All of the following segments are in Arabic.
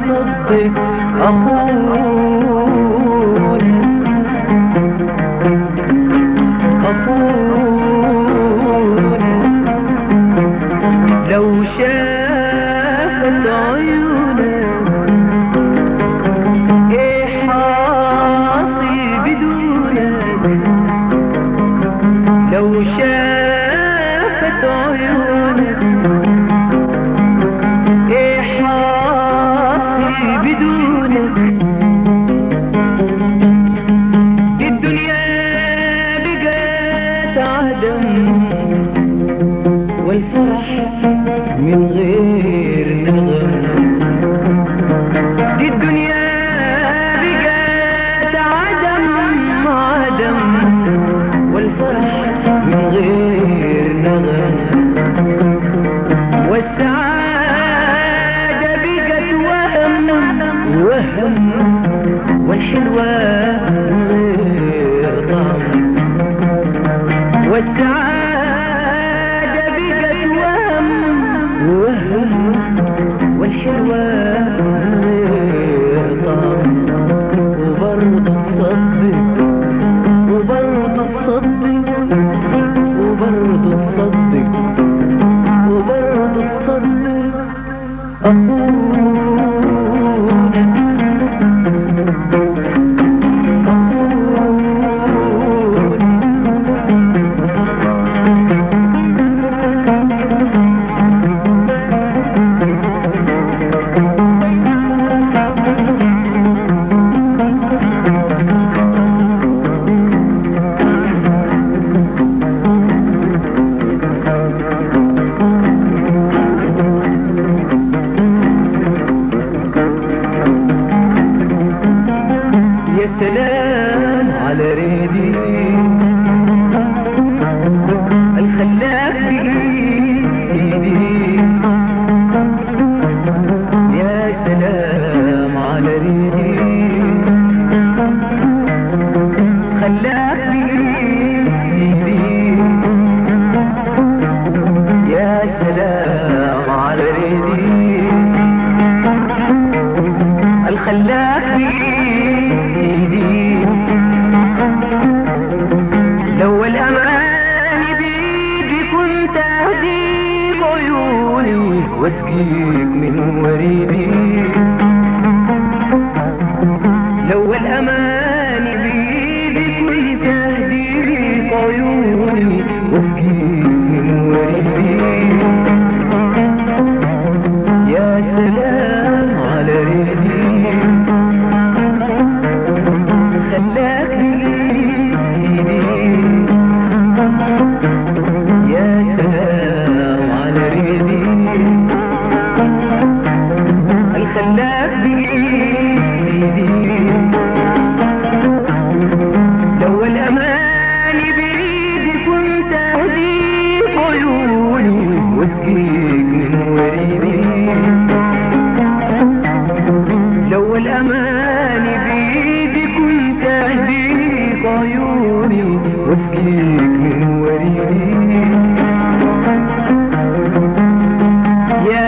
تصدق أخونا لو شافت عيونك ايه حاصل بدونك لو شافت عيونك ايه حاصل بدونك دي الدنيا بقت عدم والفرح من غير نغم دي الدنيا بقت عدم والفرح من غير نغم والسعادة بقت وهم والحلوة من غير طعم والسعادة بقت وهم والحلوة من غير طعم وبرضه تصدق وبرضه تصدق وبرضه تصدق وبرضه تصدق أخونا سلام على ريدي الخلاك بإيدي يا سلام على ريدي خلاك بإيدي يا سلام على ريدي الخلاك بإيدي لو الأمان بيدي كنت أهديك عيوني واسقيك من وريدي لو الأمان بيدي كنت أهديك عيوني واسقيك من وريدي يا سلام على ريدي خلاك بإيدي يا سلام على ريدي الخلاك بإيدي لو الأمان بإيدي كنت أهديك عيوني واسقيك من وريدي لو الأمان بإيدي كنت أهديك عيوني واسقيك من وريدي يا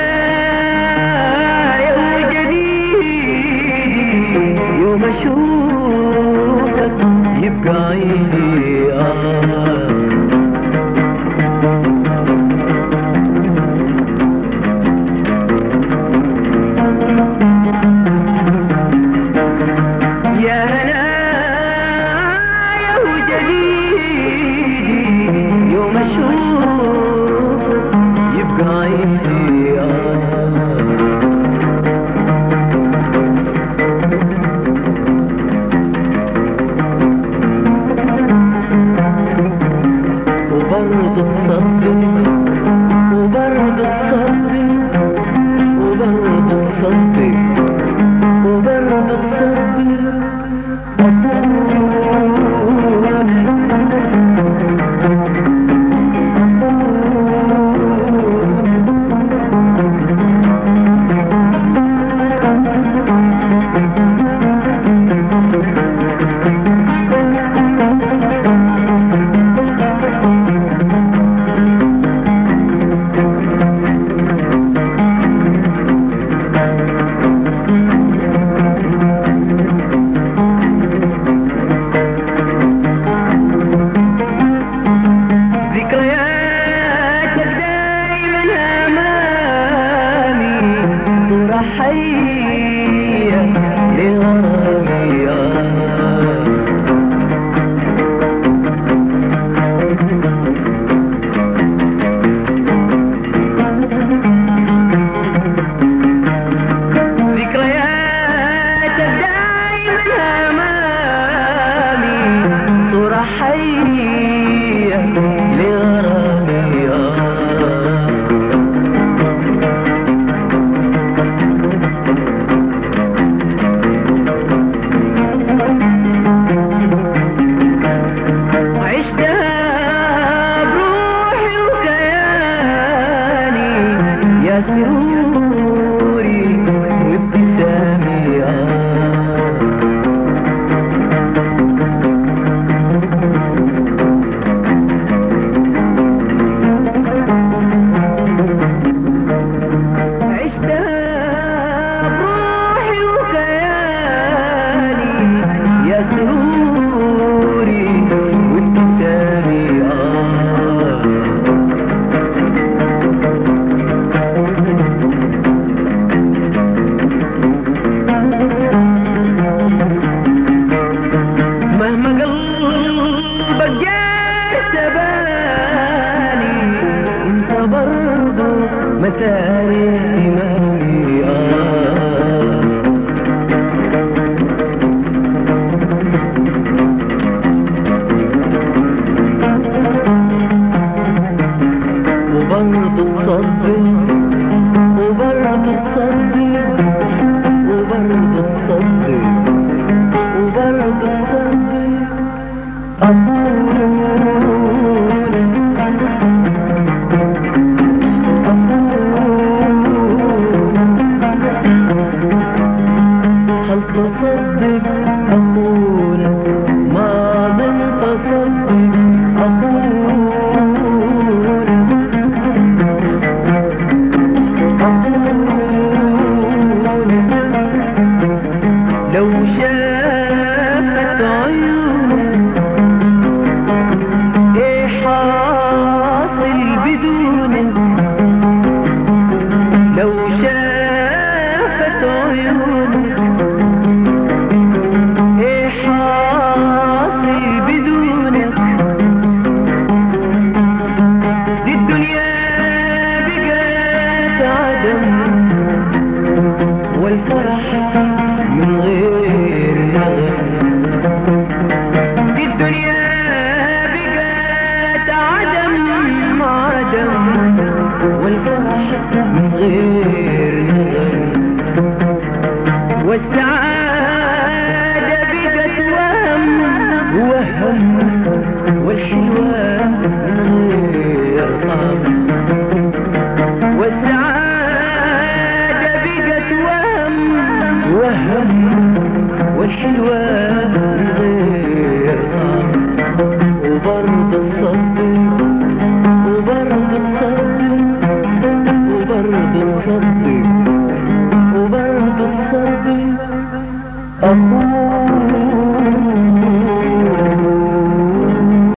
هنايا وجديدي يوم أشوفك يبقى عيني يا هنايا وجديدي يوم أشوفك يبقى عيني وبرضه تصدق أخوك